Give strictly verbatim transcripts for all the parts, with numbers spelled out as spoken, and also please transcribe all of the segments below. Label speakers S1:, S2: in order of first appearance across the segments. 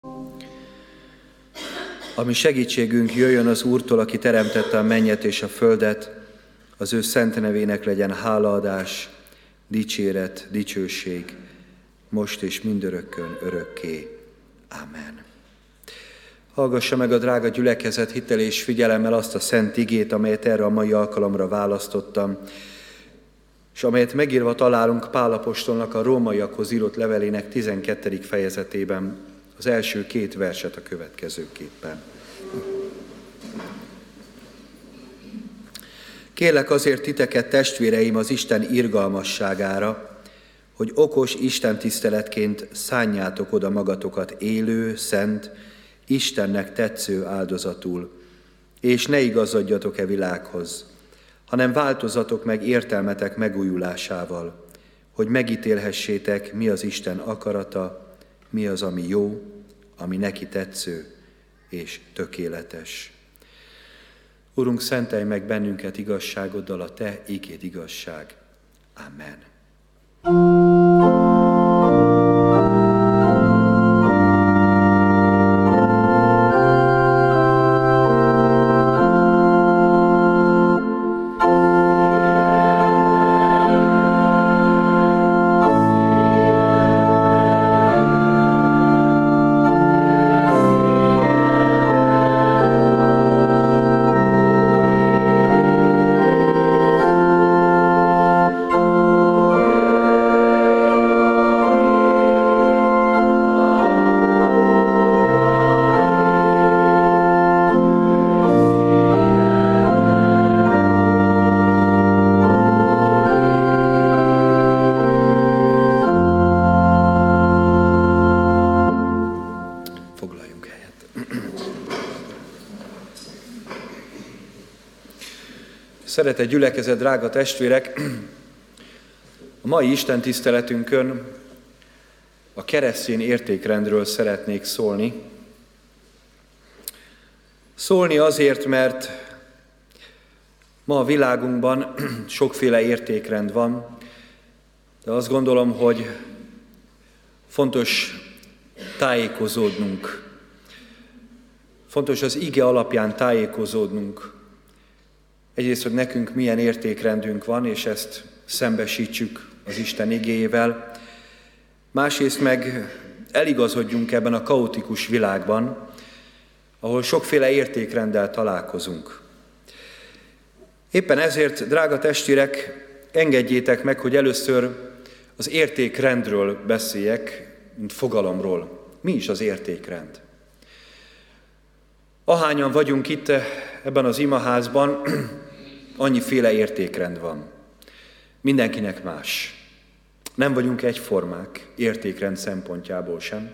S1: Ami segítségünk jöjjön az Úrtól, aki teremtette a mennyet és a földet, az ő szent nevének legyen hálaadás, dicséret, dicsőség, most és mindörökkön, örökké. Amen. Hallgassa meg a drága gyülekezet hittel és figyelemmel azt a szent igét, amelyet erre a mai alkalomra választottam, és amelyet megírva találunk Pál apostolnak a rómaiakhoz írott levelének tizenkettedik fejezetében, az első két verset a következőképpen. Kérlek azért titeket, testvéreim, az Isten irgalmasságára, hogy okos Isten tiszteletként szánjátok oda magatokat élő, szent, Istennek tetsző áldozatul, és ne igazodjatok e világhoz, hanem változatok meg értelmetek megújulásával, hogy megítélhessétek, mi az Isten akarata, mi az, ami jó, ami neki tetsző és tökéletes. Urunk, szentelj meg bennünket igazságoddal, a Te ígéd igazság. Amen. Szeretett gyülekezet, drága testvérek! A mai Isten tiszteletünkön a keresztény értékrendről szeretnék szólni. Szólni azért, mert ma a világunkban sokféle értékrend van, de azt gondolom, hogy fontos tájékozódnunk. Fontos az ige alapján tájékozódnunk. Egyrészt, hogy nekünk milyen értékrendünk van, és ezt szembesítsük az Isten igéjével. Másrészt meg eligazodjunk ebben a kaotikus világban, ahol sokféle értékrenddel találkozunk. Éppen ezért, drága testvérek, engedjétek meg, hogy először az értékrendről beszéljek, mint fogalomról. Mi is az értékrend? Ahányan vagyunk itt ebben az imaházban, annyiféle értékrend van. Mindenkinek más. Nem vagyunk egyformák, értékrend szempontjából sem.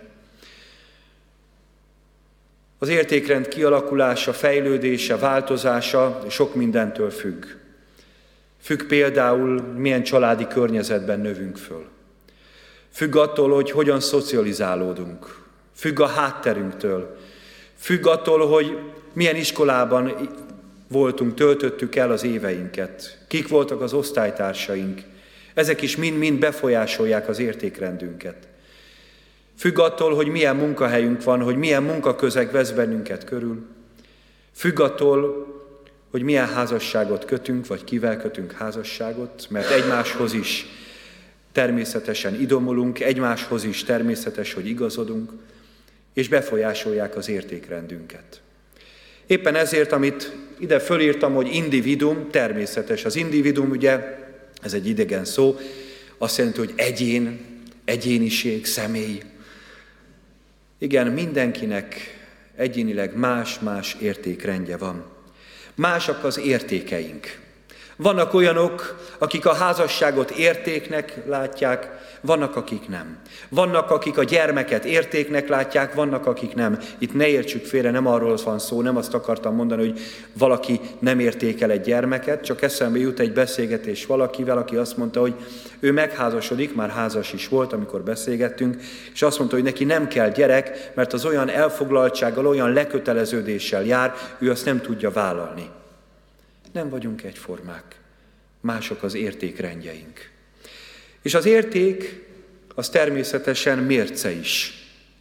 S1: Az értékrend kialakulása, fejlődése, változása sok mindentől függ. Függ például, milyen családi környezetben növünk föl. Függ attól, hogy hogyan szocializálódunk. Függ a hátterünktől. Függ attól, hogy milyen iskolában voltunk, töltöttük el az éveinket. Kik voltak az osztálytársaink. Ezek is mind-mind befolyásolják az értékrendünket. Függ attól, hogy milyen munkahelyünk van, hogy milyen munkaközeg vesz bennünket körül. Függ attól, hogy milyen házasságot kötünk, vagy kivel kötünk házasságot, mert egymáshoz is természetesen idomulunk, egymáshoz is természetes, hogy igazodunk, és befolyásolják az értékrendünket. Éppen ezért, amit ide fölírtam, hogy individuum, természetes. Az individuum, ugye, ez egy idegen szó, azt jelenti, hogy egyén, egyéniség, személy. Igen, mindenkinek egyénileg más-más értékrendje van. Másak az értékeink. Vannak olyanok, akik a házasságot értéknek látják, vannak, akik nem. Vannak, akik a gyermeket értéknek látják, vannak, akik nem. Itt ne értsük félre, nem arról van szó, nem azt akartam mondani, hogy valaki nem értékel egy gyermeket, csak eszembe jut egy beszélgetés valakivel, aki azt mondta, hogy ő megházasodik, már házas is volt, amikor beszélgettünk, és azt mondta, hogy neki nem kell gyerek, mert az olyan elfoglaltsággal, olyan leköteleződéssel jár, ő azt nem tudja vállalni. Nem vagyunk egyformák, mások az értékrendjeink. És az érték, az természetesen mérce is.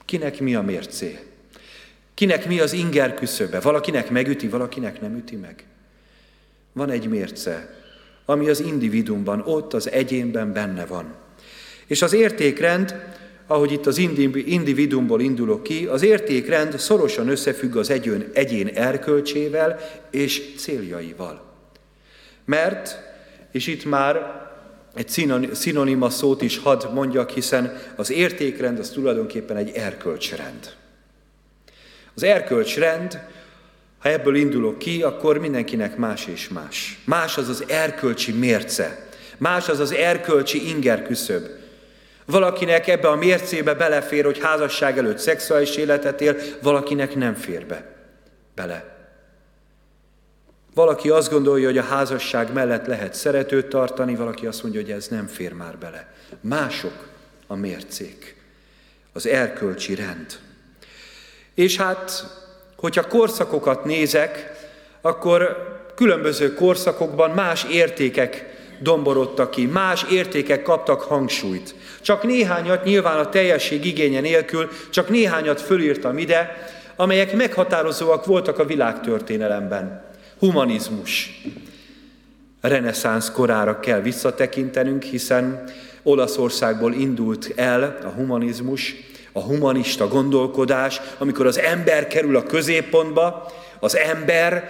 S1: Kinek mi a mércé? Kinek mi az inger küszöbe? Valakinek megüti, valakinek nem üti meg. Van egy mérce, ami az individumban, ott az egyénben benne van. És az értékrend, ahogy itt az individumból indulok ki, az értékrend szorosan összefügg az egyén, egyén erkölcsével és céljaival. Mert, és itt már egy szinonima szót is hadd mondjak, hiszen az értékrend az tulajdonképpen egy erkölcsrend. Az erkölcsrend, ha ebből indulok ki, akkor mindenkinek más és más. Más az az erkölcsi mérce, más az az erkölcsi inger küszöb. Valakinek ebbe a mércébe belefér, hogy házasság előtt szexuális életet él, valakinek nem fér be bele. Valaki azt gondolja, hogy a házasság mellett lehet szeretőt tartani, valaki azt mondja, hogy ez nem fér már bele. Mások a mércék, az erkölcsi rend. És hát, hogyha korszakokat nézek, akkor különböző korszakokban más értékek domborodtak ki, más értékek kaptak hangsúlyt. Csak néhányat, nyilván a teljesség igénye nélkül, csak néhányat fölírtam ide, amelyek meghatározóak voltak a világtörténelemben. Humanizmus. Reneszánsz korára kell visszatekintenünk, hiszen Olaszországból indult el a humanizmus, a humanista gondolkodás, amikor az ember kerül a középpontba, az ember,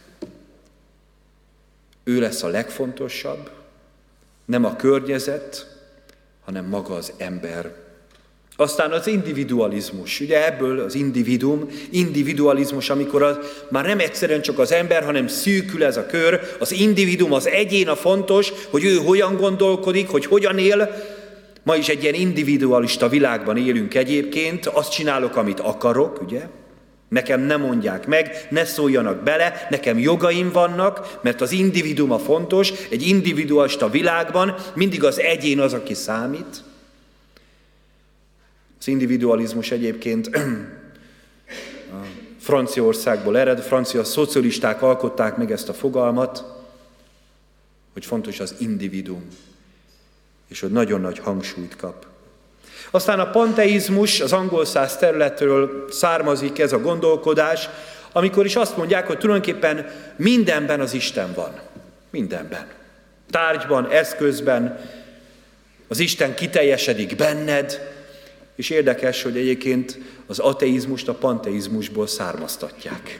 S1: ő lesz a legfontosabb, nem a környezet, hanem maga az ember. Aztán az individualizmus, ugye ebből az individum, individualizmus, amikor az, már nem egyszerűen csak az ember, hanem szűkül ez a kör, az individum, az egyén a fontos, hogy ő hogyan gondolkodik, hogy hogyan él. Ma is egy ilyen individualista világban élünk egyébként, azt csinálok, amit akarok, ugye? Nekem ne mondják meg, ne szóljanak bele, nekem jogaim vannak, mert az individum a fontos, egy individualista világban mindig az egyén az, aki számít. Az individualizmus egyébként a Franciaországból ered, francia szocialisták alkották meg ezt a fogalmat, hogy fontos az individum, és hogy nagyon nagy hangsúlyt kap. Aztán a panteizmus, az angol száz területről származik ez a gondolkodás, amikor is azt mondják, hogy tulajdonképpen mindenben az Isten van. Mindenben. Tárgyban, eszközben, az Isten kiteljesedik benned, és érdekes, hogy egyébként az ateizmust a panteizmusból származtatják.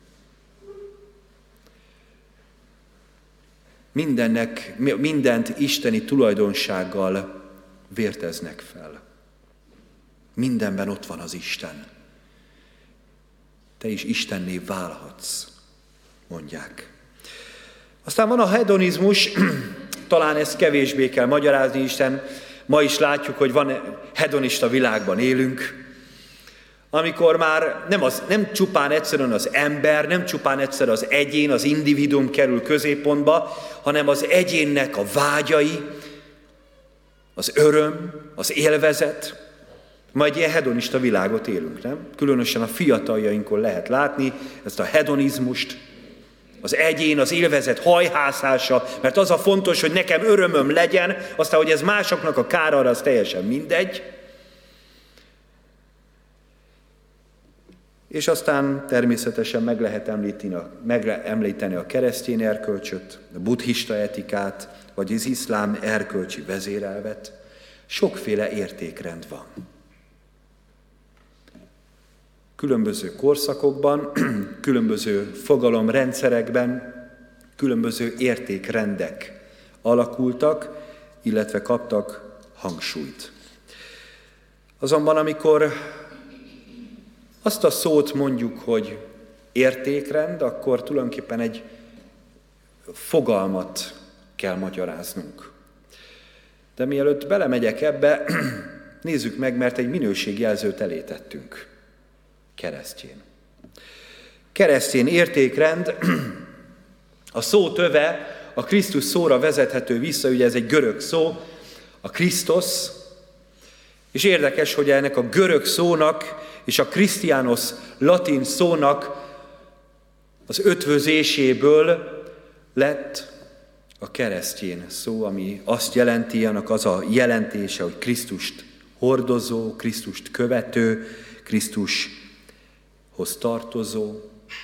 S1: Mindennek, mindent isteni tulajdonsággal vérteznek fel. Mindenben ott van az Isten. Te is Istenné válhatsz, mondják. Aztán van a hedonizmus, talán ezt kevésbé kell magyarázni, Isten. Ma is látjuk, hogy van hedonista világban élünk, amikor már nem, az, nem csupán egyszerűen az ember, nem csupán egyszer az egyén, az individum kerül középpontba, hanem az egyénnek a vágyai, az öröm, az élvezet. Ma egy ilyen hedonista világot élünk, nem? Különösen a fiataljainkon lehet látni ezt a hedonizmust, az egyén, az élvezet hajhászása, mert az a fontos, hogy nekem örömöm legyen, aztán, hogy ez másoknak a kárára, az teljesen mindegy. És aztán természetesen meg lehet említeni a, meg említeni a keresztény erkölcsöt, a buddhista etikát, vagy az iszlám erkölcsi vezérelvet. Sokféle értékrend van. Különböző korszakokban, különböző fogalomrendszerekben, különböző értékrendek alakultak, illetve kaptak hangsúlyt. Azonban amikor azt a szót mondjuk, hogy értékrend, akkor tulajdonképpen egy fogalmat kell magyaráznunk. De mielőtt belemegyek ebbe, nézzük meg, mert egy minőségjelzőt elé tettünk. Keresztjén. Keresztény értékrend, a szó töve a Krisztus szóra vezethető vissza, ugye ez egy görög szó, a Krisztus, és érdekes, hogy ennek a görög szónak és a Christianos latin szónak az ötvözéséből lett a keresztjén szó, ami azt jelenti, annak az a jelentése, hogy Krisztust hordozó, Krisztust követő, Krisztushoz tartozó.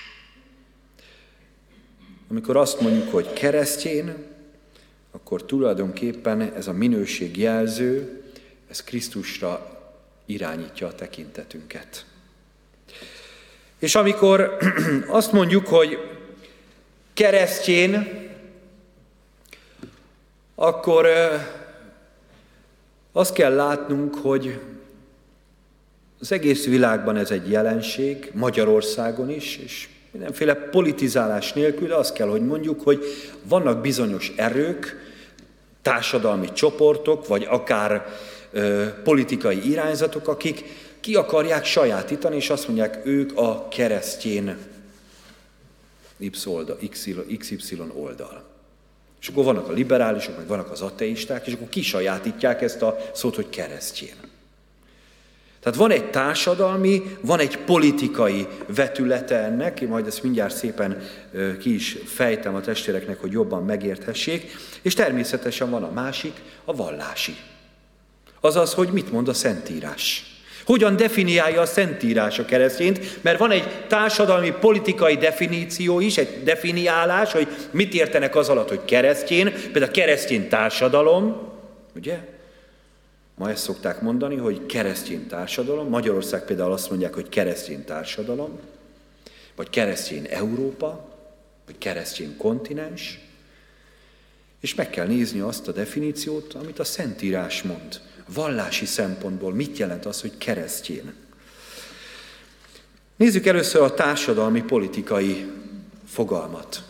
S1: Amikor azt mondjuk, hogy keresztjén, akkor tulajdonképpen ez a minőségjelző, ez Krisztusra irányítja a tekintetünket. És amikor azt mondjuk, hogy keresztjén, akkor azt kell látnunk, hogy az egész világban ez egy jelenség, Magyarországon is, és mindenféle politizálás nélkül, de azt kell, hogy mondjuk, hogy vannak bizonyos erők, társadalmi csoportok, vagy akár ö, politikai irányzatok, akik ki akarják sajátítani, és azt mondják, ők a keresztjén iksz ipszilon oldal. És akkor vannak a liberálisok, meg vannak az ateisták, és akkor kisajátítják ezt a szót, hogy keresztjén. Tehát van egy társadalmi, van egy politikai vetülete ennek, én majd ezt mindjárt szépen ki is fejtem a testvéreknek, hogy jobban megérthessék, és természetesen van a másik, a vallási. Azaz, hogy mit mond a Szentírás. Hogyan definiálja a Szentírás a keresztényt, mert van egy társadalmi, politikai definíció is, egy definiálás, hogy mit értenek az alatt, hogy keresztény, például a keresztény társadalom, ugye? Ma ezt szokták mondani, hogy keresztény társadalom. Magyarország például azt mondják, hogy keresztény társadalom, vagy keresztény Európa, vagy keresztény kontinens. És meg kell nézni azt a definíciót, amit a Szentírás mond. Vallási szempontból mit jelent az, hogy keresztény? Nézzük először a társadalmi, politikai fogalmat.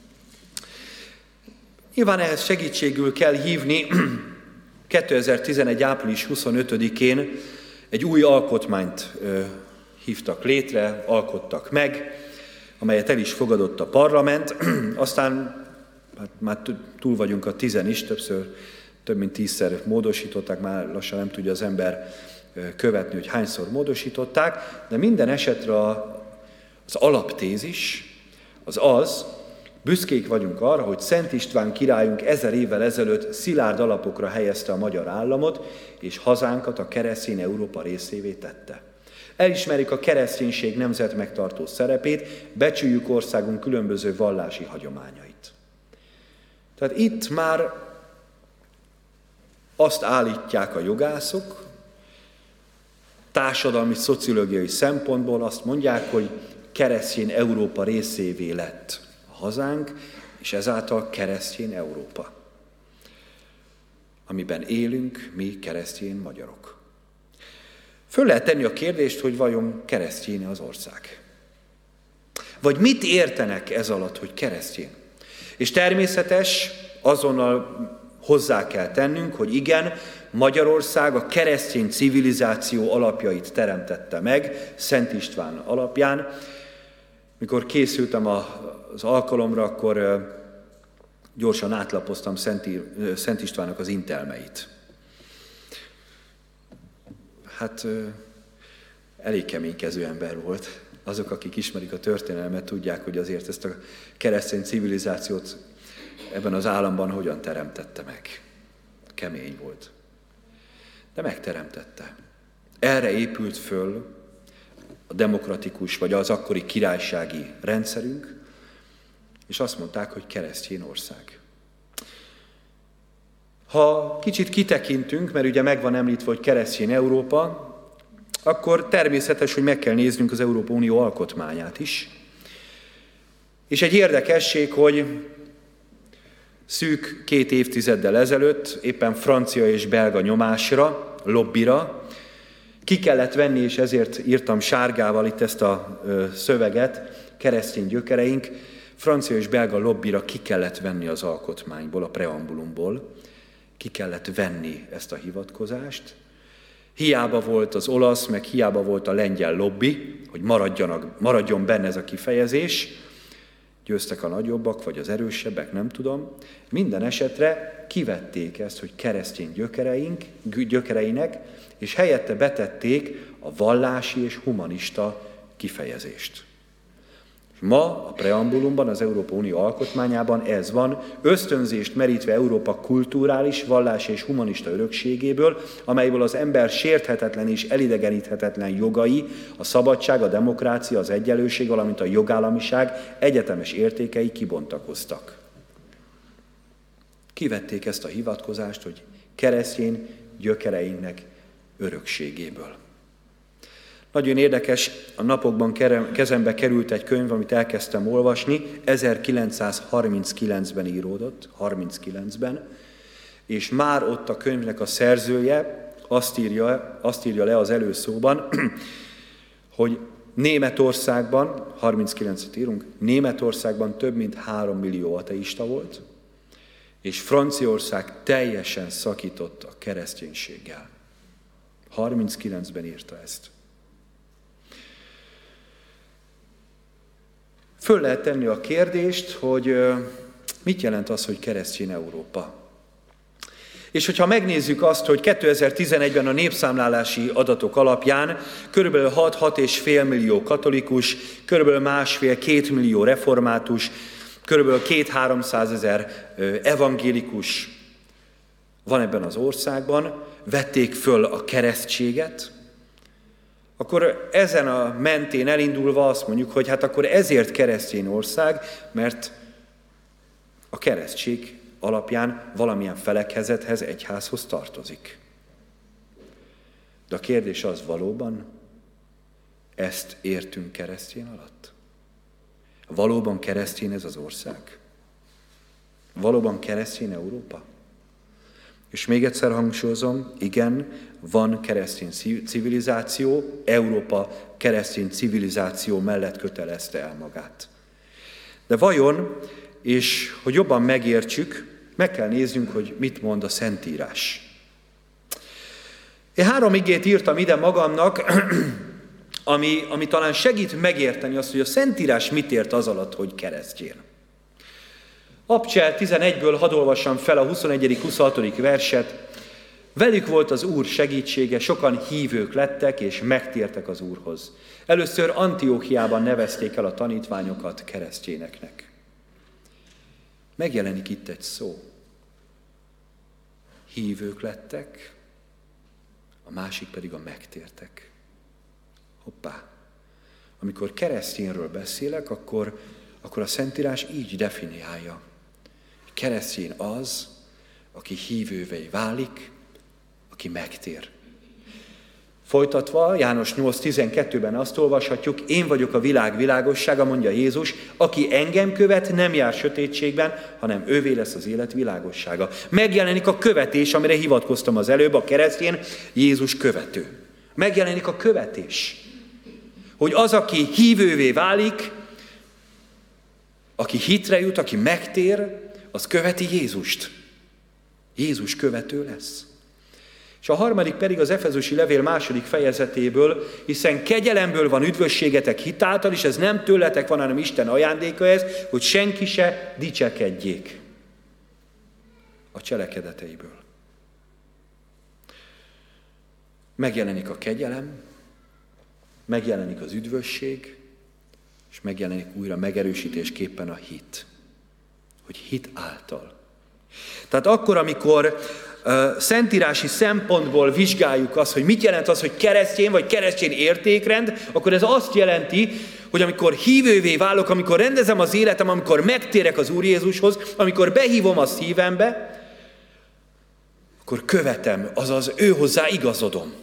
S1: Nyilván ehhez segítségül kell hívni kétezer-tizenegy. április huszonötödikén egy új alkotmányt ö, hívtak létre, alkottak meg, amelyet el is fogadott a parlament. Aztán hát már túl vagyunk a tizen is, többször, több mint tízszer módosították, már lassan nem tudja az ember követni, hogy hányszor módosították, de minden esetre az alaptézis az az, büszkék vagyunk arra, hogy Szent István királyunk ezer évvel ezelőtt szilárd alapokra helyezte a magyar államot, és hazánkat a keresztény Európa részévé tette. Elismerjük a kereszténység nemzetmegtartó szerepét, becsüljük országunk különböző vallási hagyományait. Tehát itt már azt állítják a jogászok, társadalmi, szociológiai szempontból azt mondják, hogy keresztény Európa részévé lett a hazánk, és ezáltal keresztény Európa, amiben élünk mi keresztény magyarok. Föl lehet tenni a kérdést, hogy vajon keresztény az ország? Vagy mit értenek ez alatt, hogy keresztény? És természetes, azonnal hozzá kell tennünk, hogy igen, Magyarország a keresztény civilizáció alapjait teremtette meg, Szent István alapján. Mikor készültem az alkalomra, akkor gyorsan átlapoztam Szent Istvánnak az intelmeit. Hát elég keménykező ember volt. Azok, akik ismerik a történelmet, tudják, hogy azért ezt a keresztény civilizációt ebben az államban hogyan teremtette meg. Kemény volt. De megteremtette. Erre épült föl a demokratikus, vagy az akkori királysági rendszerünk, és azt mondták, hogy keresztény ország. Ha kicsit kitekintünk, mert ugye meg van említve, hogy keresztény Európa, akkor természetes, hogy meg kell néznünk az Európai Unió alkotmányát is. És egy érdekesség, hogy szűk két évtizeddel ezelőtt, éppen francia és belga nyomásra, lobbira, ki kellett venni, és ezért írtam sárgával itt ezt a szöveget, keresztény gyökereink, francia és belga lobbira ki kellett venni az alkotmányból, a preambulumból, ki kellett venni ezt a hivatkozást. Hiába volt az olasz, meg hiába volt a lengyel lobby, hogy maradjanak, maradjon benne ez a kifejezés, győztek a nagyobbak, vagy az erősebbek, nem tudom. Minden esetre kivették ezt, hogy keresztény gyökereink, gyökereinek, és helyette betették a vallási és humanista kifejezést. És Ma a preambulumban, az Európai Unió alkotmányában ez van, ösztönzést merítve Európa kulturális, vallási és humanista örökségéből, amelyből az ember sérthetetlen és elidegeníthetetlen jogai, a szabadság, a demokrácia, az egyenlőség, valamint a jogállamiság egyetemes értékei kibontakoztak. Kivették ezt a hivatkozást, hogy keresztény gyökereinknek örökségéből. Nagyon érdekes, a napokban kezembe került egy könyv, amit elkezdtem olvasni, ezerkilencszázharminckilencben íródott, harminckilencben, és már ott a könyvnek a szerzője azt írja, azt írja le az előszóban, hogy Németországban, harminckilencet írunk, Németországban több mint három millió ateista volt, és Franciaország teljesen szakított a kereszténységgel. harminckilencben írta ezt. Föl lehet tenni a kérdést, hogy mit jelent az, hogy keresztény Európa. És hogyha megnézzük azt, hogy kétezer-tizenegyben a népszámlálási adatok alapján körülbelül hat-hat és fél millió katolikus, körülbelül másfél-két millió református, körülbelül két-háromszázezer evangélikus van ebben az országban, vették föl a keresztséget, akkor ezen a mentén elindulva azt mondjuk, hogy hát akkor ezért keresztény ország, mert a keresztség alapján valamilyen felekezethez, egyházhoz tartozik. De a kérdés az, valóban ezt értünk keresztény alatt? Valóban keresztény ez az ország? Valóban keresztény Európa? És még egyszer hangsúlyozom, igen, van keresztény civilizáció, Európa keresztény civilizáció mellett kötelezte el magát. De vajon, és hogy jobban megértsük, meg kell néznünk, hogy mit mond a Szentírás. Én három igét írtam ide magamnak, ami, ami talán segít megérteni azt, hogy a Szentírás mit ért az alatt, hogy keresztény. Abcsel tizenegyből hadd olvassam fel a huszonegyedik-huszonhatodik verset. Velük volt az Úr segítsége, sokan hívők lettek és megtértek az Úrhoz. Először Antióchiában nevezték el a tanítványokat keresztényeknek. Megjelenik itt egy szó. Hívők lettek, a másik pedig a megtértek. Hoppá! Amikor keresztényről beszélek, akkor, akkor a Szentírás így definiálja. Keresztény az, aki hívővé válik, aki megtér. Folytatva, János nyolc tizenkettőben azt olvashatjuk, én vagyok a világ világossága, mondja Jézus, aki engem követ, nem jár sötétségben, hanem ővé lesz az élet világossága. Megjelenik a követés, amire hivatkoztam az előbb, a keresztény Jézus követő. Megjelenik a követés, hogy az, aki hívővé válik, aki hitre jut, aki megtér, az követi Jézust. Jézus követő lesz. És a harmadik pedig az Efezusi levél második fejezetéből, hiszen kegyelemből van üdvösségetek hitáltal, és ez nem tőletek van, hanem Isten ajándéka ez, hogy senki se dicsekedjék a cselekedeteiből. Megjelenik a kegyelem, megjelenik az üdvösség, és megjelenik újra megerősítésképpen a hit. Hogy hit által. Tehát akkor, amikor uh, szentírási szempontból vizsgáljuk azt, hogy mit jelent az, hogy keresztény vagy keresztény értékrend, akkor ez azt jelenti, hogy amikor hívővé válok, amikor rendezem az életem, amikor megtérek az Úr Jézushoz, amikor behívom a szívembe, akkor követem, azaz ő hozzá igazodom.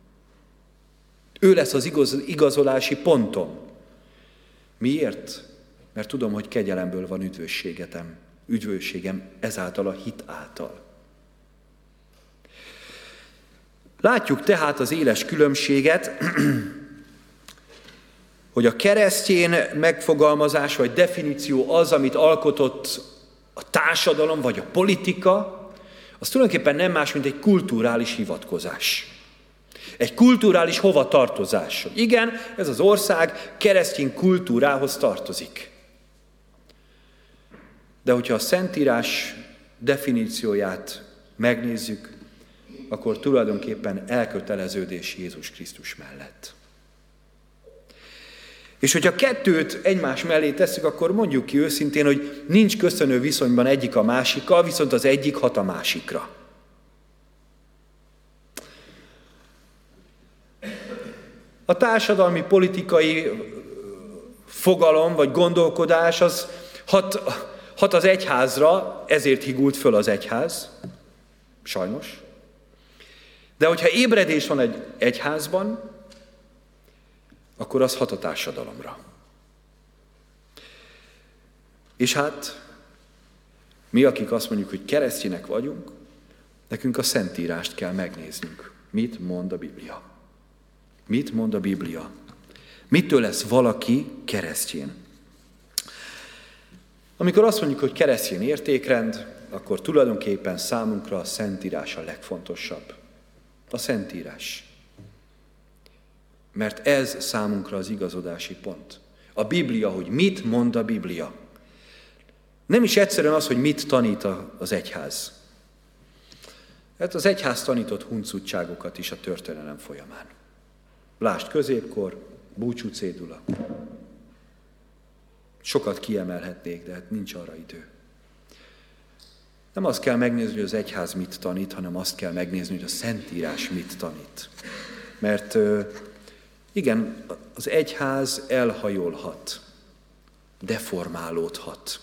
S1: Ő lesz az igaz, igazolási pontom. Miért? Mert tudom, hogy kegyelemből van üdvösségetem, üdvösségem ezáltal a hit által. Látjuk tehát az éles különbséget, hogy a keresztény megfogalmazás vagy definíció az, amit alkotott a társadalom vagy a politika, az tulajdonképpen nem más, mint egy kulturális hivatkozás. Egy kulturális hovatartozás. Igen, ez az ország keresztény kultúrához tartozik. De hogyha a Szentírás definícióját megnézzük, akkor tulajdonképpen elköteleződés Jézus Krisztus mellett. És hogyha kettőt egymás mellé tesszük, akkor mondjuk ki őszintén, hogy nincs köszönő viszonyban egyik a másikkal, viszont az egyik hat a másikra. A társadalmi, politikai fogalom vagy gondolkodás az hat, hat az egyházra, ezért higult föl az egyház, sajnos. De hogyha ébredés van egy egyházban, akkor az hat a társadalomra. És hát mi, akik azt mondjuk, hogy keresztjének vagyunk, nekünk a Szentírást kell megnéznünk. Mit mond a Biblia? Mit mond a Biblia? Mitől lesz valaki keresztjén? Amikor azt mondjuk, hogy keresztjén értékrend, akkor tulajdonképpen számunkra a Szentírás a legfontosabb. A Szentírás. Mert ez számunkra az igazodási pont. A Biblia, hogy mit mond a Biblia. Nem is egyszerűen az, hogy mit tanít az egyház. Hát az egyház tanított huncutságokat is a történelem folyamán. Lásd középkor, búcsúcédula. Sokat kiemelhetnék, de hát nincs arra idő. Nem azt kell megnézni, hogy az egyház mit tanít, hanem azt kell megnézni, hogy a Szentírás mit tanít. Mert igen, az egyház elhajolhat, deformálódhat.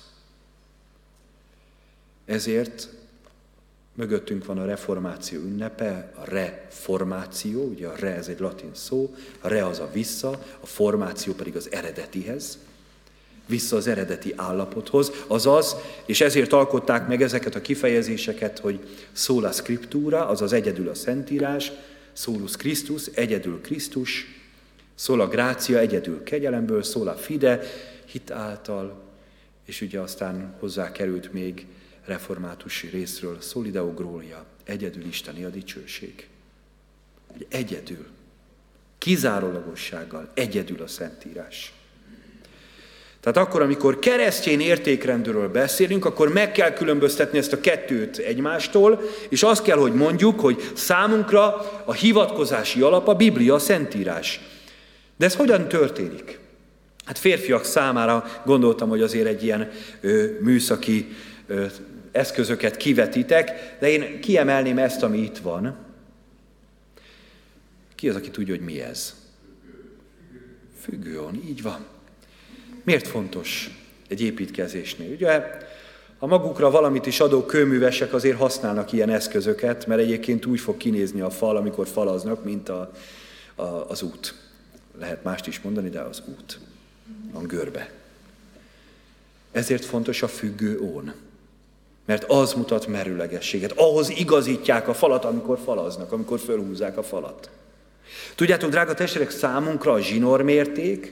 S1: Ezért mögöttünk van a reformáció ünnepe, a reformáció, ugye a re ez egy latin szó, a re az a vissza, a formáció pedig az eredetihez, vissza az eredeti állapothoz, azaz, és ezért alkották meg ezeket a kifejezéseket, hogy sola scriptura, azaz egyedül a Szentírás, solus Christus, egyedül Krisztus, sola gratia, egyedül kegyelemből, sola fide, hit által, és ugye aztán hozzá került még reformátusi részről, soli deo gloria, egyedül Isteni a dicsőség. Egyedül, kizárólagossággal, egyedül a Szentírás. Tehát akkor, amikor keresztény értékrendről beszélünk, akkor meg kell különböztetni ezt a kettőt egymástól, és azt kell, hogy mondjuk, hogy számunkra a hivatkozási alap a Biblia, a Szentírás. De ez hogyan történik? Hát férfiak számára gondoltam, hogy azért egy ilyen ö, műszaki ö, eszközöket kivetítek, de én kiemelném ezt, ami itt van. Ki az, aki tudja, hogy mi ez? Függőon, így van. Miért fontos egy építkezésnél? Ugye a magukra valamit is adó kőművesek azért használnak ilyen eszközöket, mert egyébként úgy fog kinézni a fal, amikor falaznak, mint a, a, az út. Lehet mást is mondani, de az út. Van görbe. Ezért fontos a függő ón. Mert az mutat merőlegességet. Ahhoz igazítják a falat, amikor falaznak, amikor fölhúzzák a falat. Tudjátok, drága testvérek, számunkra a zsinórmérték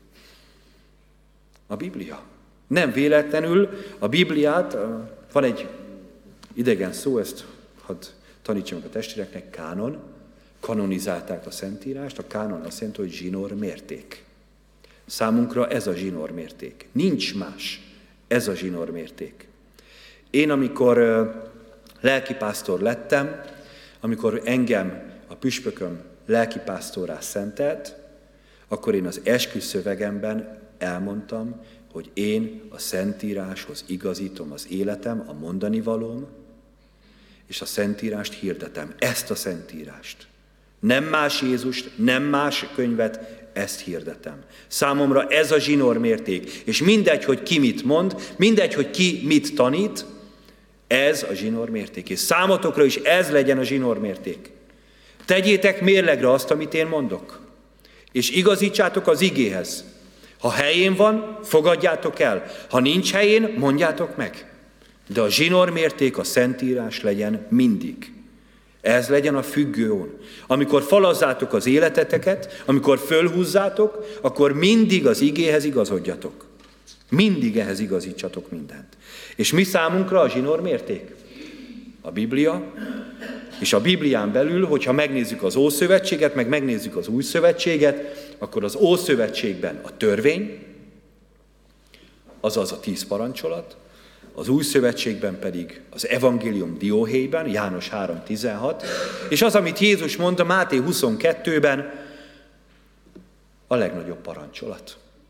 S1: a Biblia. Nem véletlenül a Bibliát, van egy idegen szó, ezt hadd tanítsam meg a testvéreknek, kánon, kanonizálták a Szentírást, a kánon azt jelenti, hogy zsinórmérték. Számunkra ez a zsinórmérték. Nincs más, ez a zsinórmérték. Én, amikor lelkipásztor lettem, amikor engem a püspököm lelkipásztorrá szentelt, akkor én az esküszövegemben elmondtam, hogy én a Szentíráshoz igazítom az életem, a mondani valóm, és a Szentírást hirdetem. Ezt a Szentírást. Nem más Jézust, nem más könyvet, ezt hirdetem. Számomra ez a zsinórmérték. És mindegy, hogy ki mit mond, mindegy, hogy ki mit tanít, ez a zsinórmérték. És számotokra is ez legyen a zsinórmérték. Tegyétek mérlegre azt, amit én mondok. És igazítsátok az igéhez. Ha helyén van, fogadjátok el. Ha nincs helyén, mondjátok meg. De a zsinórmérték, a Szentírás legyen mindig. Ez legyen a függőón. Amikor falazzátok az életeteket, amikor fölhúzzátok, akkor mindig az igéhez igazodjatok. Mindig ehhez igazítsatok mindent. És mi számunkra a zsinórmérték? A Biblia, és a Biblián belül, hogyha megnézzük az Ószövetséget, meg megnézzük az Új Szövetséget, akkor az Ószövetségben a törvény, azaz a tíz parancsolat, az Új Szövetségben pedig az evangélium dióhéjban, János három tizenhat, és az, amit Jézus mondta Máté huszonkettőben, a legnagyobb parancsolat.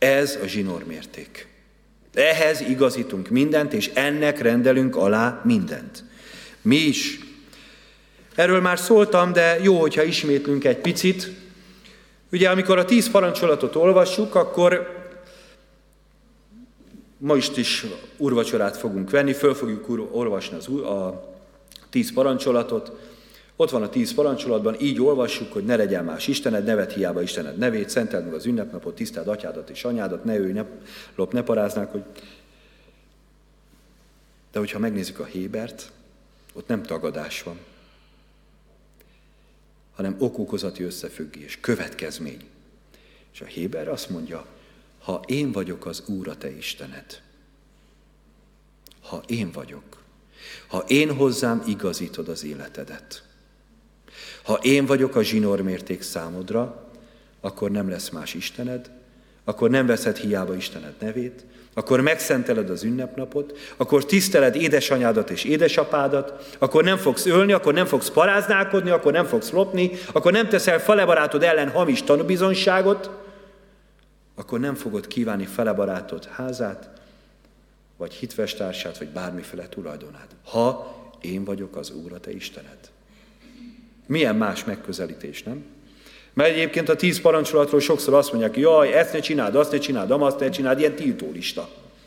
S1: Ez a zsinórmérték. Ehhez igazítunk mindent, és ennek rendelünk alá mindent. Mi is. Erről már szóltam, de jó, hogyha ismétlünk egy picit. Ugye, amikor a tíz parancsolatot olvassuk, akkor ma is is úrvacsorát fogunk venni, föl fogjuk olvasni az, a tíz parancsolatot. Ott van a tíz parancsolatban, így olvassuk, hogy ne legyen más Istened, ne vedd hiába Istened nevét, szenteld meg az ünnepnapot, tiszteld atyádat és anyádat, ne ölj, ne lop, ne paráznák, hogy... De hogyha megnézzük a Hébert, ott nem tagadás van, hanem okokozati összefüggés, következmény. És a Héber azt mondja, ha én vagyok az Úr a te Istened, ha én vagyok, ha én hozzám igazítod az életedet, ha én vagyok a zsinórmérték számodra, akkor nem lesz más Istened, akkor nem veszed hiába Istened nevét, akkor megszenteled az ünnepnapot, akkor tiszteled édesanyádat és édesapádat, akkor nem fogsz ölni, akkor nem fogsz paráználkodni, akkor nem fogsz lopni, akkor nem teszel felebarátod ellen hamis tanúbizonyságot, akkor nem fogod kívánni felebarátod házát, vagy hitvestársát, vagy bármiféle tulajdonát. Ha én vagyok az Úr a te Istened. Milyen más megközelítés, nem? Mert egyébként a tíz parancsolatról sokszor azt mondják, jaj, ezt ne csináld, azt ne csináld, azt ne csináld, ilyen tiltólista.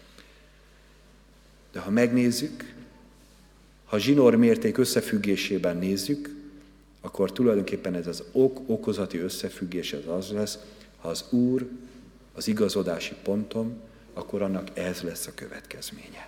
S1: De ha megnézzük, ha zsinórmérték összefüggésében nézzük, akkor tulajdonképpen ez az ok-okozati összefüggés ez az lesz, ha az Úr az igazodási pontom, akkor annak ez lesz a következménye.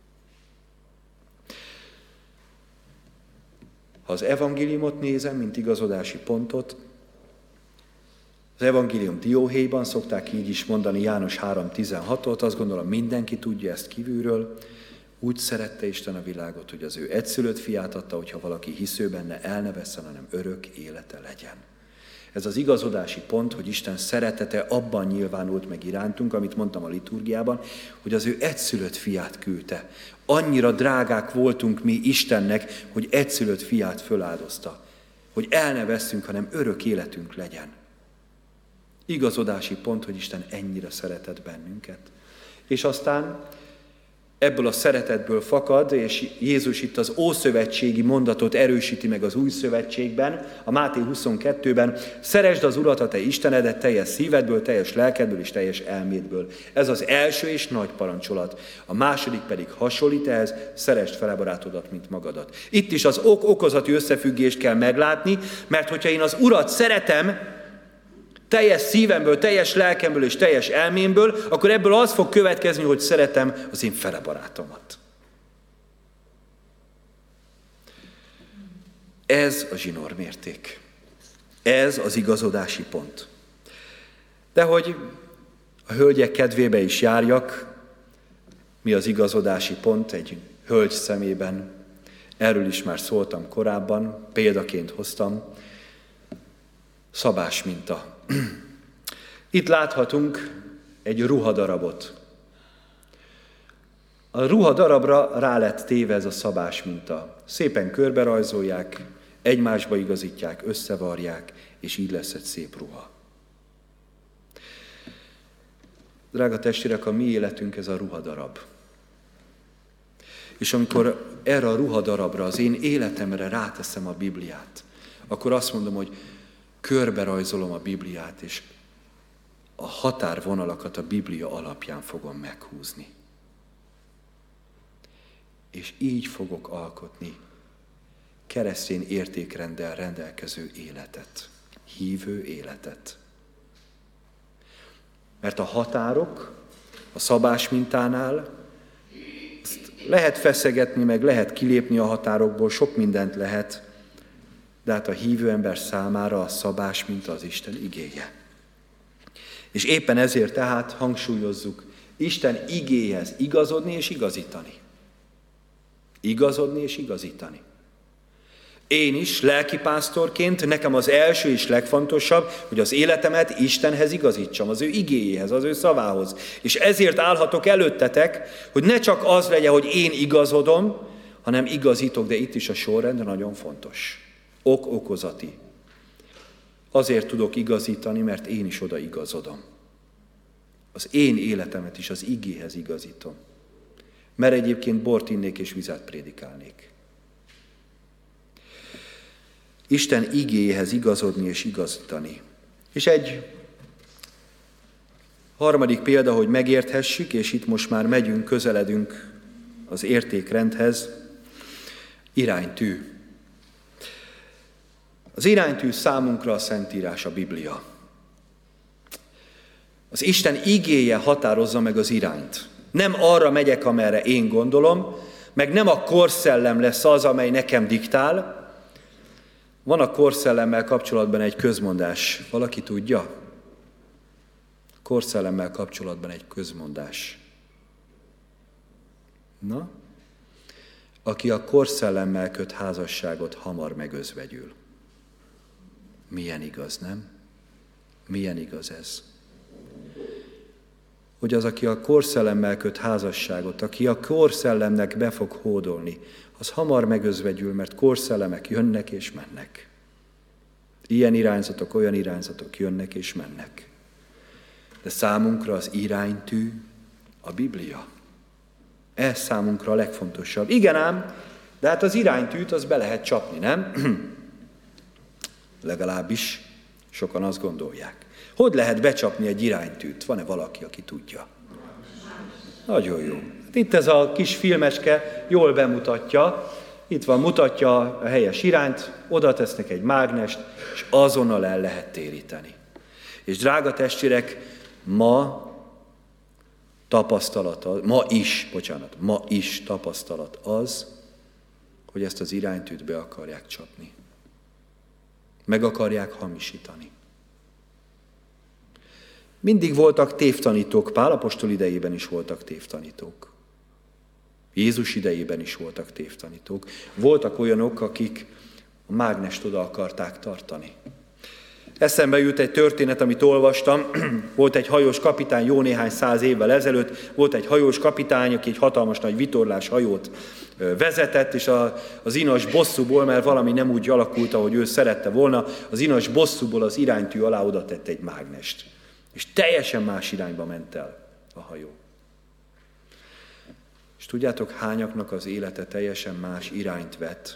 S1: Ha az evangéliumot nézem, mint igazodási pontot, az evangélium dióhéjban szokták így is mondani János három tizenhatot, azt gondolom mindenki tudja ezt kívülről, úgy szerette Isten a világot, hogy az ő egyszülött fiát adta, hogyha valaki hisző benne, el ne vesszen, hanem örök élete legyen. Ez az igazodási pont, hogy Isten szeretete abban nyilvánult meg irántunk, amit mondtam a liturgiában, hogy az ő egyszülött fiát küldte. Annyira drágák voltunk mi Istennek, hogy egyszülött fiát föláldozta. Hogy el ne vesszünk, hanem örök életünk legyen. Igazodási pont, hogy Isten ennyire szeretett bennünket. És aztán ebből a szeretetből fakad, és Jézus itt az ószövetségi mondatot erősíti meg az új szövetségben, a Máté huszonkettőben, szeresd az Urat a te Istenedet teljes szívedből, teljes lelkedből és teljes elmédből. Ez az első és nagy parancsolat. A második pedig hasonlít ehhez, szeresd felebarátodat, mint magadat. Itt is az ok-okozati összefüggést kell meglátni, mert hogyha én az Urat szeretem, teljes szívemből, teljes lelkemből és teljes elmémből, akkor ebből az fog következni, hogy szeretem az én felebarátomat. Ez a zsinórmérték. Ez az igazodási pont. De hogy a hölgyek kedvébe is járjak, mi az igazodási pont egy hölgy szemében, erről is már szóltam korábban, példaként hoztam, szabás minta. Itt láthatunk egy ruhadarabot. A ruhadarabra rá lett téve ez a szabás minta. Szépen körberajzolják, egymásba igazítják, összevarják, és így lesz egy szép ruha. Drága testvérek, a mi életünk ez a ruhadarab. És amikor erre a ruhadarabra, az én életemre ráteszem a Bibliát, akkor azt mondom, hogy körberajzolom a Bibliát, és a határvonalakat a Biblia alapján fogom meghúzni. És így fogok alkotni keresztény értékrenddel rendelkező életet, hívő életet. Mert a határok a szabás mintánál azt lehet feszegetni, meg lehet kilépni a határokból, sok mindent lehet, de hát a hívő ember számára a szabás minta az Isten igéje. És éppen ezért tehát hangsúlyozzuk, Isten igéhez igazodni és igazítani. Igazodni és igazítani. Én is lelkipásztorként nekem az első és legfontosabb, hogy az életemet Istenhez igazítsam, az ő igéjéhez, az ő szavához. És ezért állhatok előttetek, hogy ne csak az legyen, hogy én igazodom, hanem igazítok, de itt is a sorrend nagyon fontos. Ok-okozati. Azért tudok igazítani, mert én is oda igazodom. az én életemet is az igéhez igazítom. Mert egyébként bort innék és vizet prédikálnék. Isten igéhez igazodni és igazítani. És egy harmadik példa, hogy megérthessük, és itt most már megyünk, közeledünk az értékrendhez, iránytű. Az iránytű számunkra a Szentírás, a Biblia. Az Isten igéje határozza meg az irányt. Nem arra megyek, amerre én gondolom, meg nem a korszellem lesz az, amely nekem diktál. Van a korszellemmel kapcsolatban egy közmondás. Valaki tudja? Korszellemmel kapcsolatban egy közmondás. Na? Aki a korszellemmel köt házasságot, hamar megözvegyül. Milyen igaz, nem? Milyen igaz ez? Hogy az, aki a korszellemmel köt házasságot, aki a korszellemnek be fog hódolni, az hamar megözvegyül, mert korszellemek jönnek és mennek. Ilyen irányzatok, olyan irányzatok jönnek és mennek. De számunkra az iránytű a Biblia. Ez számunkra a legfontosabb. Igen ám, de hát az iránytűt az be lehet csapni, nem? Legalábbis sokan azt gondolják. Hogy lehet becsapni egy iránytűt? Van-e valaki, aki tudja? Nagyon jó. Itt ez a kis filmeske jól bemutatja. Itt van, mutatja a helyes irányt, oda tesznek egy mágnest, és azonnal el lehet téríteni. És drága testvérek, ma tapasztalat, ma is, bocsánat, ma is tapasztalat az, hogy ezt az iránytűt be akarják csapni. Meg akarják hamisítani. Mindig voltak tévtanítók, Pál apostol idejében is voltak tévtanítók. Jézus idejében is voltak tévtanítók. Voltak olyanok, akik a mágnest oda akarták tartani. Eszembe jut egy történet, amit olvastam. Volt egy hajós kapitány jó néhány száz évvel ezelőtt, volt egy hajós kapitány, aki egy hatalmas nagy vitorlás hajót vezetett, és az inas bosszúból, mert valami nem úgy alakult, ahogy ő szerette volna, az inas bosszúból az iránytű alá oda tett egy mágnest. És teljesen más irányba ment el a hajó. És tudjátok, hányaknak az élete teljesen más irányt vett?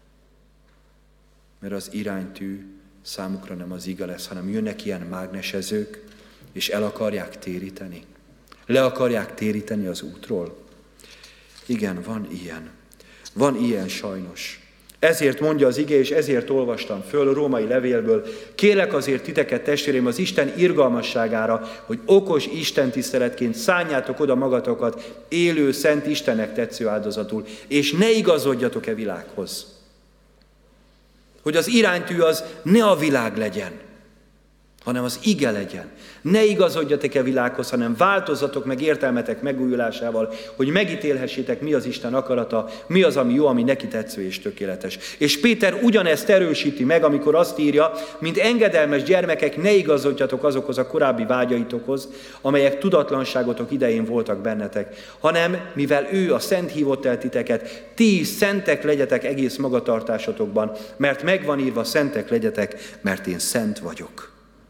S1: Mert az iránytű számukra nem az iga lesz, hanem jönnek ilyen mágnesezők, és el akarják téríteni. Le akarják téríteni az útról. Igen, van ilyen. Van ilyen sajnos. Ezért mondja az ige, és ezért olvastam föl a római levélből. Kérlek azért titeket, testvéreim, az Isten irgalmasságára, hogy okos istentiszteletként szánjátok oda magatokat élő, szent Istennek tetsző áldozatul, és ne igazodjatok-e világhoz. Hogy az iránytű az ne a világ legyen, hanem az ige legyen. Ne igazodjatok-e világhoz, hanem változzatok meg értelmetek megújulásával, hogy megítélhessétek, mi az Isten akarata, mi az, ami jó, ami neki tetsző és tökéletes. És Péter ugyanezt erősíti meg, amikor azt írja, mint engedelmes gyermekek, ne igazodjatok azokhoz a korábbi vágyaitokhoz, amelyek tudatlanságotok idején voltak bennetek, hanem mivel ő a szent hívott el titeket, ti is szentek legyetek egész magatartásotokban, mert megvan írva, szentek legyetek, mert én szent vagyok.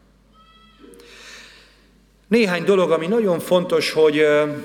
S1: Néhány dolog, ami nagyon fontos, hogy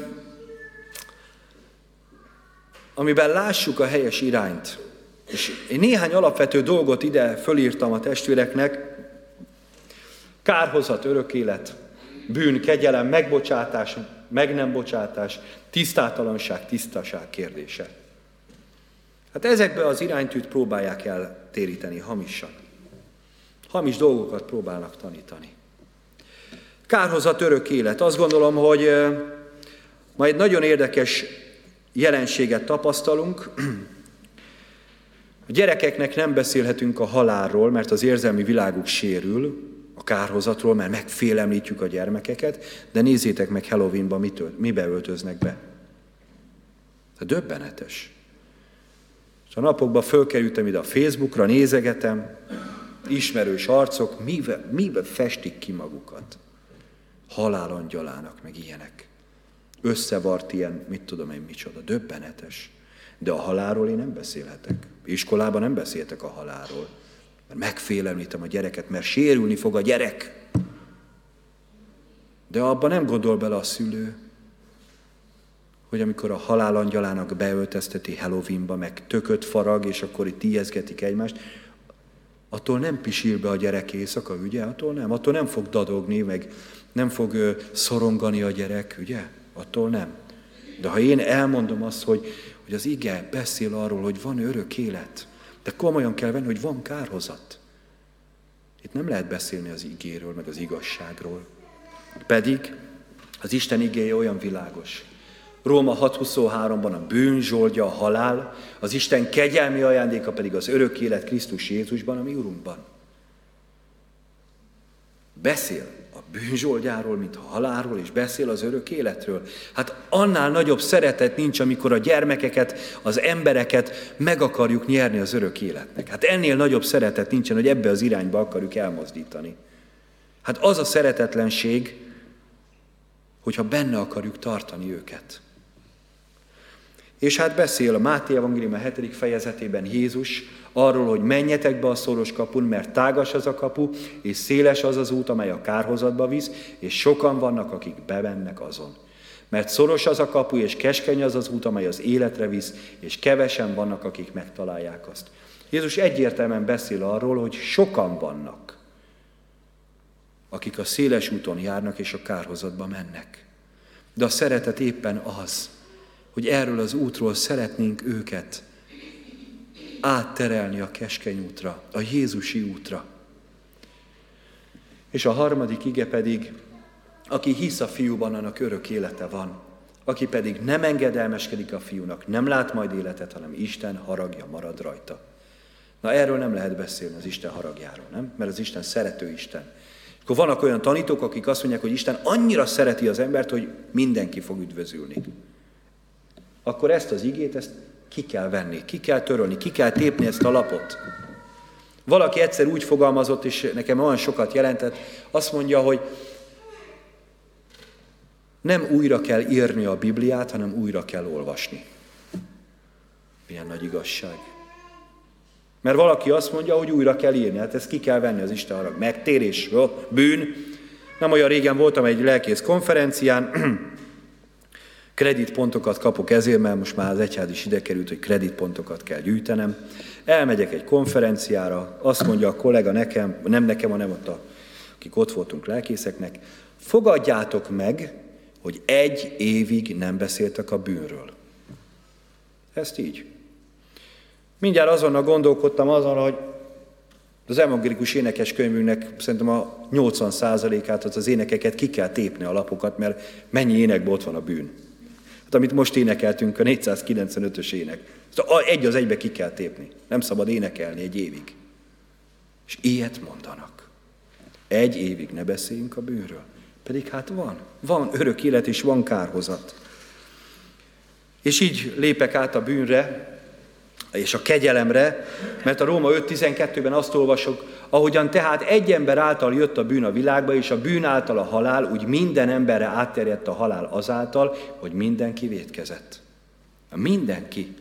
S1: amiben lássuk a helyes irányt. És én néhány alapvető dolgot ide fölírtam a testvéreknek. Kárhozat, örök élet, bűn, kegyelem, megbocsátás, meg nem bocsátás, tisztátalanság, tisztaság kérdése. Hát ezekbe az iránytűt próbálják eltéríteni hamisan. Hamis dolgokat próbálnak tanítani. Kárhozat, örök élet. Azt gondolom, hogy ma egy nagyon érdekes jelenséget tapasztalunk. A gyerekeknek nem beszélhetünk a halálról, mert az érzelmi világuk sérül, a kárhozatról, mert megfélemlítjük a gyermekeket, de nézzétek meg Halloweenban, mitől, mibe öltöznek be. Ez döbbenetes. És a napokban fölkerültem ide a Facebookra, nézegetem, ismerős arcok, mibe, mibe festik ki magukat. Halálangyalának, meg ilyenek. Összevart ilyen, mit tudom én micsoda, döbbenetes. De a halálról én nem beszélhetek. Iskolában nem beszéltek a halálról. Mert megfélemlítem a gyereket, mert sérülni fog a gyerek. De abban nem gondol bele a szülő, hogy amikor a halál angyalának beöltözteti Halloweenba, meg tököt farag, és akkor itt ijeszgetik egymást, attól nem pisil be a gyerek éjszaka, ugye? Attól nem. Attól nem fog dadogni, meg nem fog ö, szorongani a gyerek, ugye? Attól nem. De ha én elmondom azt, hogy, hogy az ige beszél arról, hogy van örök élet, de komolyan kell venni, hogy van kárhozat. Itt nem lehet beszélni az igéről, meg az igazságról. Pedig az Isten igéje olyan világos. Róma hat huszonháromban a bűn zsoldja, a halál, az Isten kegyelmi ajándéka pedig az örök élet Krisztus Jézusban, a mi Urunkban. Beszél a bűn zsoldjáról, mint a halálról, és beszél az örök életről. Hát annál nagyobb szeretet nincs, amikor a gyermekeket, az embereket meg akarjuk nyerni az örök életnek. Hát ennél nagyobb szeretet nincsen, hogy ebbe az irányba akarjuk elmozdítani. Hát az a szeretetlenség, hogyha benne akarjuk tartani őket. És hát beszél a Máté evangélium a hetedik fejezetében Jézus arról, hogy menjetek be a szoros kapun, mert tágas az a kapu, és széles az az út, amely a kárhozatba visz, és sokan vannak, akik bemennek azon. Mert szoros az a kapu, és keskeny az az út, amely az életre visz, és kevesen vannak, akik megtalálják azt. Jézus egyértelműen beszél arról, hogy sokan vannak, akik a széles úton járnak, és a kárhozatba mennek. De a szeretet éppen az, hogy erről az útról szeretnénk őket átterelni a keskeny útra, a Jézusi útra. És a harmadik ige pedig, aki hisz a fiúban, annak örök élete van. Aki pedig nem engedelmeskedik a fiúnak, nem lát majd életet, hanem Isten haragja marad rajta. Na erről nem lehet beszélni, az Isten haragjáról, nem? Mert az Isten szerető Isten. Akkor vannak olyan tanítók, akik azt mondják, hogy Isten annyira szereti az embert, hogy mindenki fog üdvözülni. Akkor ezt az igét, ezt ki kell venni, ki kell törölni, ki kell tépni ezt a lapot. Valaki egyszer úgy fogalmazott, és nekem olyan sokat jelentett, azt mondja, hogy nem újra kell írni a Bibliát, hanem újra kell olvasni. Milyen nagy igazság. Mert valaki azt mondja, hogy újra kell írni, hát ezt ki kell venni az Isten harag. Megtérés, jó? Bűn. Nem olyan régen voltam egy lelkész konferencián, kreditpontokat kapok ezért, mert most már az egyház is ide került, hogy kreditpontokat kell gyűjtenem. Elmegyek egy konferenciára, azt mondja a kollega nekem, nem nekem, hanem ott, a, akik ott voltunk lelkészeknek, fogadjátok meg, hogy egy évig nem beszéltek a bűnről. Ezt így. Mindjárt azonnal gondolkodtam azon, hogy az evangélikus énekeskönyvünknek szerintem a nyolcvan százalékát, az, az énekeket ki kell tépni a lapokat, mert mennyi énekben ott van a bűn. Hát amit most énekeltünk, a négyszázkilencvenötös ének. Egy az egybe ki kell tépni. Nem szabad énekelni egy évig. És ilyet mondanak. Egy évig ne beszéljünk a bűnről. Pedig hát van. Van örök élet és van kárhozat. És így lépek át a bűnre, és a kegyelemre, mert a Róma öt tizenkettőben azt olvasok, ahogyan tehát egy ember által jött a bűn a világba, és a bűn által a halál, úgy minden emberre átterjedt a halál azáltal, hogy mindenki vétkezett. Mindenki.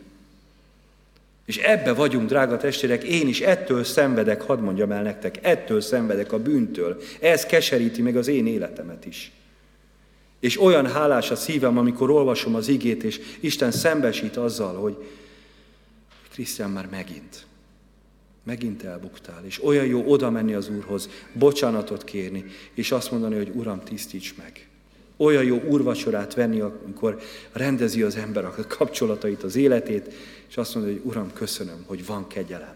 S1: És ebbe vagyunk, drága testvérek, én is ettől szenvedek, hadd mondjam el nektek, ettől szenvedek a bűntől. Ez keseríti meg az én életemet is. És olyan hálás a szívem, amikor olvasom az igét, és Isten szembesít azzal, hogy Krisztián, már megint, megint elbuktál, és olyan jó oda menni az Úrhoz, bocsánatot kérni, és azt mondani, hogy Uram, tisztíts meg. Olyan jó úrvacsorát venni, amikor rendezi az ember a kapcsolatait, az életét, és azt mondja, hogy Uram, köszönöm, hogy van kegyelem.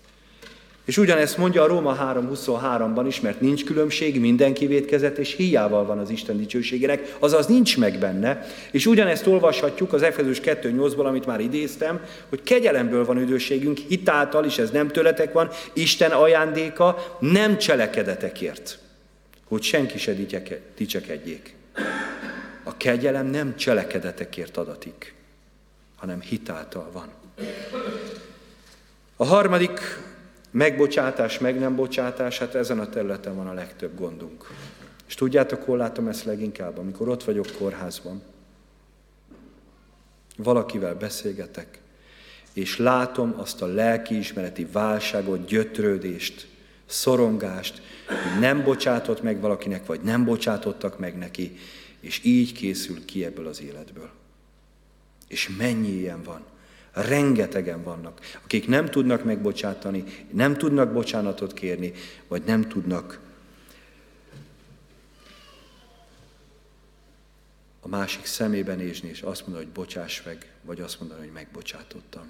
S1: És ugyanezt mondja a Róma három huszonháromban is, mert nincs különbség, mindenki vétkezett, és híjával van az Isten dicsőségének, azaz nincs meg benne. És ugyanezt olvashatjuk az Efézus kettő nyolcból, amit már idéztem, hogy kegyelemből van üdvösségünk, hitáltal, és ez nem tőletek van, Isten ajándéka, nem cselekedetekért, hogy senki se dicsekedjék. A kegyelem nem cselekedetekért adatik, hanem hitáltal van. A harmadik megbocsátás, meg nem bocsátás, hát ezen a területen van a legtöbb gondunk. És tudjátok, hol látom ezt leginkább? Amikor ott vagyok kórházban, valakivel beszélgetek, és látom azt a lelkiismereti válságot, gyötrődést, szorongást, hogy nem bocsátott meg valakinek, vagy nem bocsátottak meg neki, és így készül ki ebből az életből. És mennyi ilyen van? Rengetegen vannak, akik nem tudnak megbocsátani, nem tudnak bocsánatot kérni, vagy nem tudnak a másik szemében nézni, és azt mondani, hogy bocsáss meg, vagy azt mondani, hogy megbocsátottam.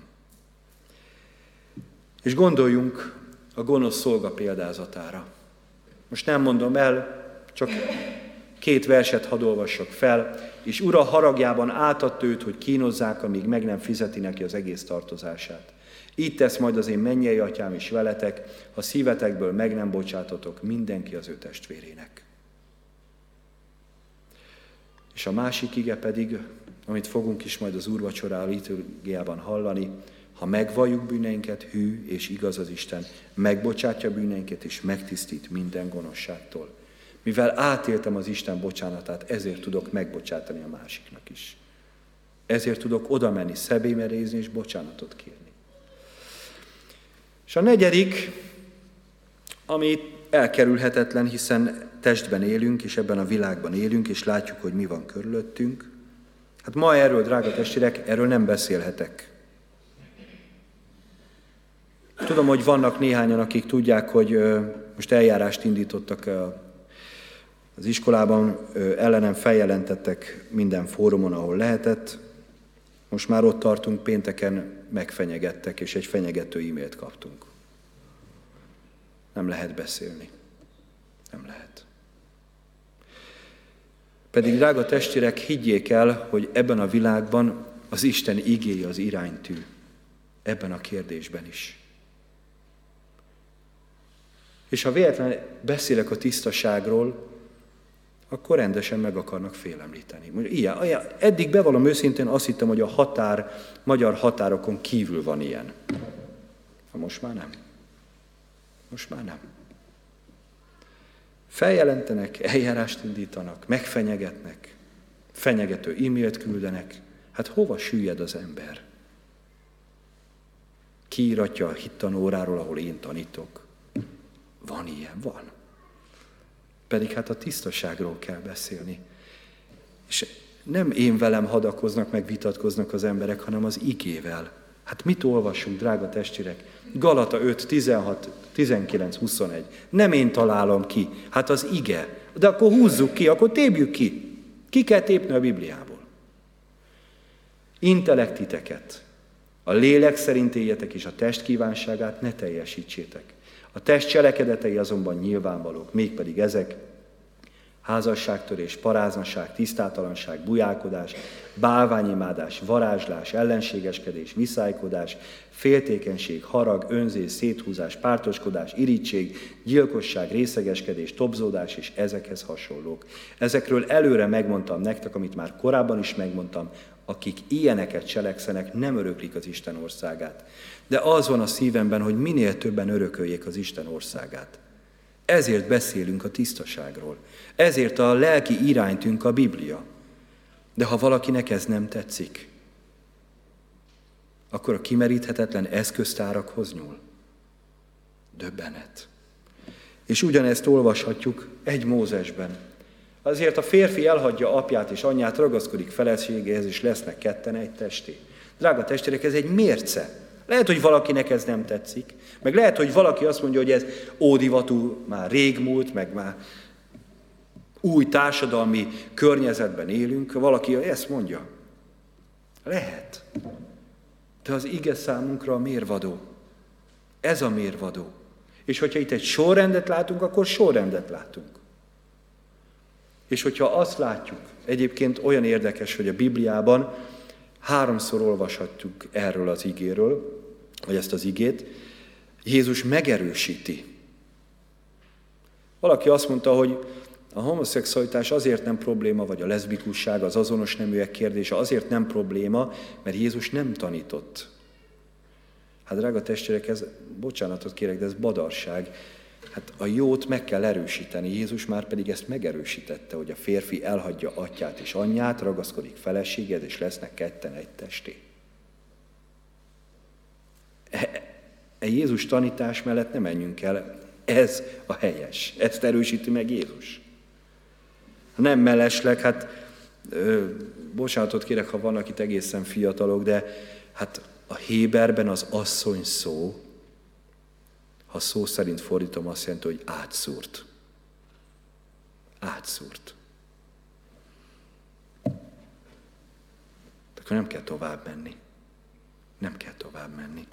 S1: És gondoljunk a gonosz szolga példázatára. Most nem mondom el, csak két verset hadd olvassak fel, és ura haragjában átadta őt, hogy kínozzák, amíg meg nem fizeti neki az egész tartozását. Így tesz majd az én mennyei atyám is veletek, ha szívetekből meg nem bocsátotok mindenki az ő testvérének. És a másik ige pedig, amit fogunk is majd az úrvacsorá liturgiában hallani, ha megvalljuk bűneinket, hű és igaz az Isten, megbocsátja bűneinket és megtisztít minden gonoszságtól. Mivel átéltem az Isten bocsánatát, ezért tudok megbocsátani a másiknak is. Ezért tudok oda menni, szebélybe nézni és bocsánatot kérni. És a negyedik, ami elkerülhetetlen, hiszen testben élünk, és ebben a világban élünk, és látjuk, hogy mi van körülöttünk. Hát ma erről, drága testvérek, erről nem beszélhetek. Tudom, hogy vannak néhányan, akik tudják, hogy most eljárást indítottak az iskolában, ellenem feljelentettek minden fórumon, ahol lehetett. Most már ott tartunk, pénteken megfenyegettek, és egy fenyegető e-mailt kaptunk. Nem lehet beszélni. Nem lehet. Pedig, drága testvérek, higgyék el, hogy ebben a világban az Isten igéje az iránytű. Ebben a kérdésben is. És ha véletlenül beszélek a tisztaságról, akkor rendesen meg akarnak félemlíteni. Ilyen, ilyen, eddig bevallom őszintén, azt hittem, hogy a határ, magyar határokon kívül van ilyen. Ha most már nem. Most már nem. Feljelentenek, eljárást indítanak, megfenyegetnek, fenyegető e-mailt küldenek. Hát hova süllyed az ember? Kiíratja a hittanóráról, ahol én tanítok. Van ilyen, van. Pedig hát a tisztaságról kell beszélni. És nem én velem hadakoznak, meg vitatkoznak az emberek, hanem az igével. Hát mit olvasunk, drága testvérek? Galata öt, tizenhat, tizenkilenc, huszonegy. Nem én találom ki, hát az ige. De akkor húzzuk ki, akkor tépjük ki. Ki kell tépni a Bibliából? Intellektiteket. A lélek szerint éljetek, és a test kívánságát ne teljesítsétek. A test cselekedetei azonban nyilvánvalók, mégpedig ezek: házasságtörés, paráznaság, tisztátalanság, bujálkodás, bálványimádás, varázslás, ellenségeskedés, viszálykodás, féltékenység, harag, önzés, széthúzás, pártoskodás, irigység, gyilkosság, részegeskedés, tobzódás és ezekhez hasonlók. Ezekről előre megmondtam nektek, amit már korábban is megmondtam, akik ilyeneket cselekszenek, nem öröklik az Isten országát. De az van a szívemben, hogy minél többen örököljék az Isten országát. Ezért beszélünk a tisztaságról. Ezért a lelki iránytünk a Biblia. De ha valakinek ez nem tetszik, akkor a kimeríthetetlen eszköztárakhoz nyúl. Döbbenet. És ugyanezt olvashatjuk egy Mózesben. Azért a férfi elhagyja apját és anyját, ragaszkodik feleségéhez, és lesznek ketten egy testé. Drága testvérek, ez egy mérce. Lehet, hogy valakinek ez nem tetszik, meg lehet, hogy valaki azt mondja, hogy ez ódivatú, már régmúlt, meg már új társadalmi környezetben élünk, valaki ezt mondja. Lehet. De az ige számunkra a mérvadó. Ez a mérvadó. És hogyha itt egy sorrendet látunk, akkor sorrendet látunk. És hogyha azt látjuk, egyébként olyan érdekes, hogy a Bibliában háromszor olvashatjuk erről az igéről, vagy ezt az igét, Jézus megerősíti. Valaki azt mondta, hogy a homoszexualitás azért nem probléma, vagy a leszbikusság, az azonos neműek kérdése azért nem probléma, mert Jézus nem tanított. Hát drága testvérek, ez, bocsánatot kérek, de ez badarság. Hát a jót meg kell erősíteni. Jézus már pedig ezt megerősítette, hogy a férfi elhagyja atyát és anyját, ragaszkodik feleséged, és lesznek ketten egy testé. E, e Jézus tanítás mellett nem menjünk el Ez a helyes. Ezt erősíti meg Jézus. Nem mellesleg, hát ö, bocsánatot kérek, ha vannak itt egészen fiatalok, de hát a héberben az asszony szó, ha szó szerint fordítom, azt jelenti, hogy átszúrt. Átszúrt. Akkor nem kell tovább menni. Nem kell tovább menni.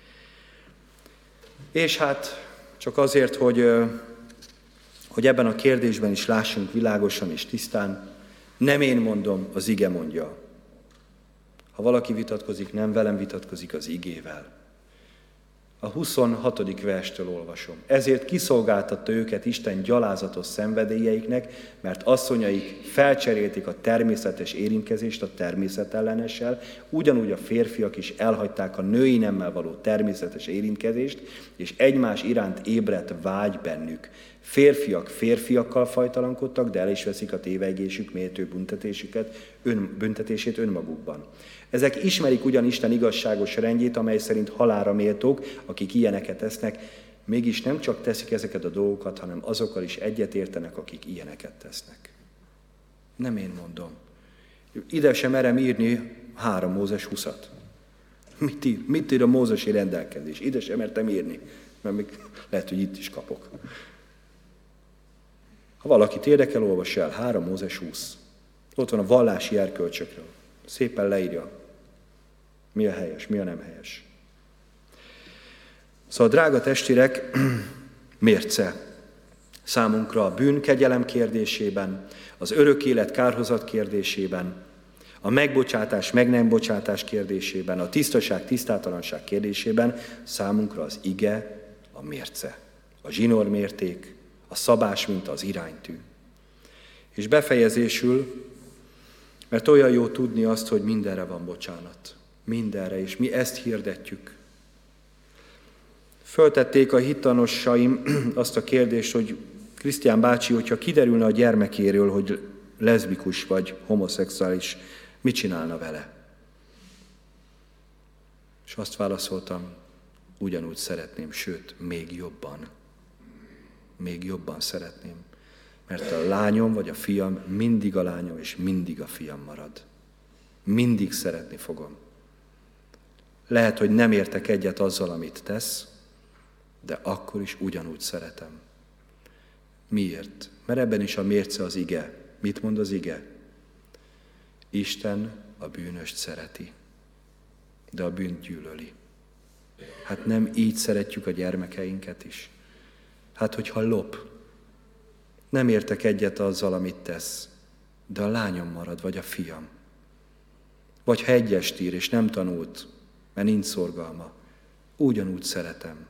S1: És hát csak azért, hogy, hogy ebben a kérdésben is lássunk világosan és tisztán, nem én mondom, az ige mondja. Ha valaki vitatkozik, nem velem vitatkozik, az igével. A huszonhatodik verstől olvasom. Ezért kiszolgáltatta őket Isten gyalázatos szenvedélyeiknek, mert asszonyaik felcserélték a természetes érintkezést a természetellenessel, ugyanúgy a férfiak is elhagyták a női nemmel való természetes érintkezést, és egymás iránt ébredt vágy bennük. Férfiak férfiakkal fajtalankodtak, de el is veszik a tévegésük méltő büntetésüket, ön, büntetését önmagukban. Ezek ismerik ugyan Isten igazságos rendjét, amely szerint halálra méltók, akik ilyeneket tesznek, mégis nem csak teszik ezeket a dolgokat, hanem azokkal is egyetértenek, akik ilyeneket tesznek. Nem én mondom. Ide sem merem írni három Mózes huszat. Mit ír? Mit ír a mózesi rendelkezés? Ide sem mertem írni, mert még lehet, hogy itt is kapok. Ha valakit érdekel, olvassa el, három Mózes húsz. Ott van a vallási erkölcsökről. Szépen leírja, mi a helyes, mi a nem helyes. Szóval, drága testvérek, mérce számunkra a bűnkegyelem kérdésében, az örök élet kárhozat kérdésében, a megbocsátás, meg nem bocsátás kérdésében, a tisztaság, tisztátalanság kérdésében számunkra az ige a mérce, a zsinórmérték, a szabás minta, az iránytű. És befejezésül, mert olyan jó tudni azt, hogy mindenre van bocsánat. Mindenre, és mi ezt hirdetjük. Föltették a hittanosaim azt a kérdést, hogy Krisztián bácsi, hogyha kiderülne a gyermekéről, hogy leszbikus vagy homoszexuális, mit csinálna vele? És azt válaszoltam, ugyanúgy szeretném, sőt, még jobban. Még jobban szeretném. Mert a lányom vagy a fiam mindig a lányom, és mindig a fiam marad. Mindig szeretni fogom. Lehet, hogy nem értek egyet azzal, amit tesz, de akkor is ugyanúgy szeretem. Miért? Mert ebben is a mérce az ige. Mit mond az ige? Isten a bűnöst szereti, de a bűnt gyűlöli. Hát nem így szeretjük a gyermekeinket is. Hát, hogyha lop, nem értek egyet azzal, amit tesz, de a lányom marad, vagy a fiam. Vagy ha egyest ír, és nem tanult, mert nincs szorgalma, ugyanúgy szeretem.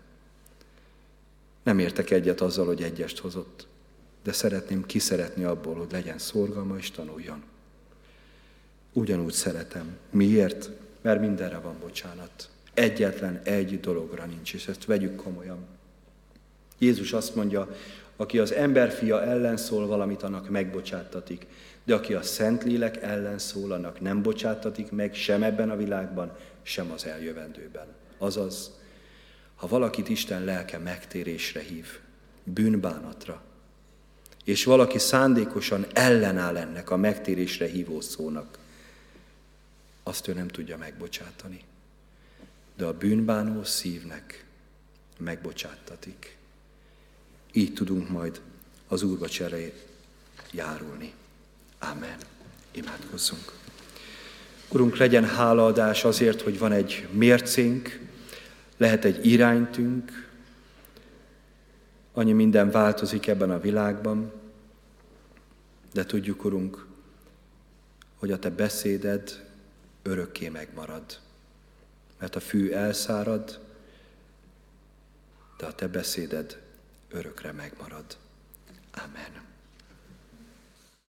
S1: Nem értek egyet azzal, hogy egyest hozott, de szeretném kiszeretni abból, hogy legyen szorgalma és tanuljon. Ugyanúgy szeretem. Miért? Mert mindenre van bocsánat. Egyetlen egy dologra nincs, és ezt vegyük komolyan. Jézus azt mondja, aki az emberfia ellen szól valamit, annak megbocsáttatik. De aki a Szentlélek ellen szól, annak nem bocsáttatik meg sem ebben a világban, sem az eljövendőben. Azaz, ha valakit Isten lelke megtérésre hív, bűnbánatra, és valaki szándékosan ellenáll ennek a megtérésre hívó szónak, azt ő nem tudja megbocsátani. De a bűnbánó szívnek megbocsáttatik. Így tudunk majd az úrvacsorára járulni. Ámen. Imádkozzunk. Urunk, legyen hálaadás azért, hogy van egy mércénk, lehet egy iránytünk, annyi minden változik ebben a világban, de tudjuk, Urunk, hogy a Te beszéded örökké megmarad. Mert a fű elszárad, de a Te beszéded örökre megmarad. Amen.